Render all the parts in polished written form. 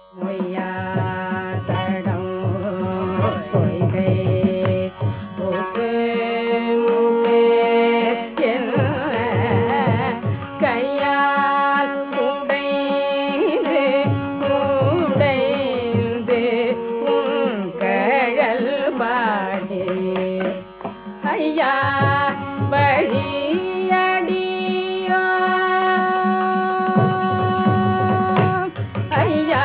மொய்யாதடம் பொய்கை ஒப்பு கையால் உடைந்து உடைந்து உன் கழல் பாடி ஐயா வழியடியோ ஐயா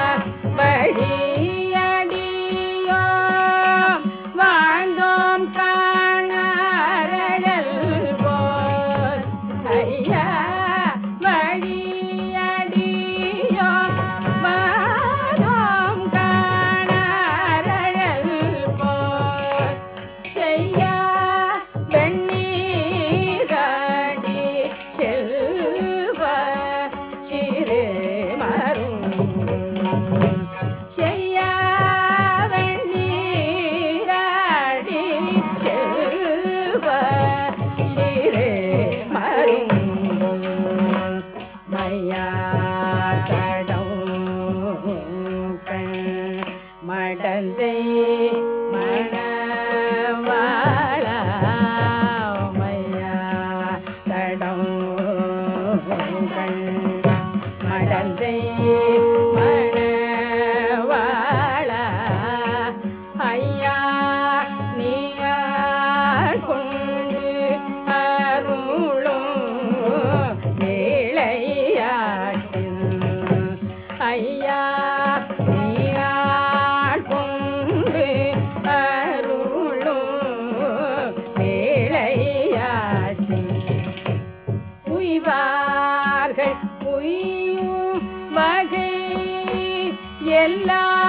வழியடியோ வாழ்ந்தோம் காணாரழல் போல் ஐயா வழியடியோ வாழ்ந்தோம் காணாரழல் போல் செய்யா வெண்ணீராடி செல்வ சிறு செய்யா வெண்ணீராடி செல்வ சிறு மையாதடம் மடந்தை மணவாளா மையாதடம் மடந்தை மணவாளா ஐயா நீயார் கொண்டு அருளும் வேளையாட்டின் ஐயா நீயார் கொண்டு அருளும் வேளையாட்டின் உய்வார்கள் உய்யும் வகை எல்லா